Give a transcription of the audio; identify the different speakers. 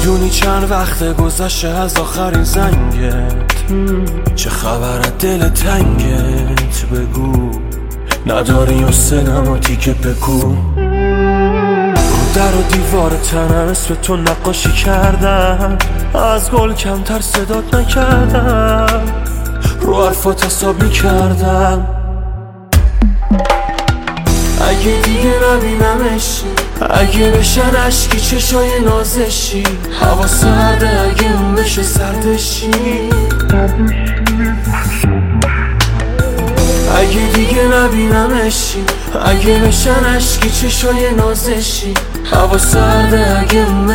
Speaker 1: میدونی چند وقت گذشته از آخرین زنگت؟ چه خبر از دل تنگت؟ بگو نداری و سنم تیکه بکو. رو در و دیوار تنم اسم تو نقاشی کردم، از گل کمتر صدات نکردم، رو حرفات حساب میکردم. اگه دیگه نبینمش، اگه بشن عشقی چشای نازشی، هوا سرده اگه اون بشه سردشی. اگه دیگه نبینمش، اگه بشن عشقی چشای نازشی، هوا سرده اگه اون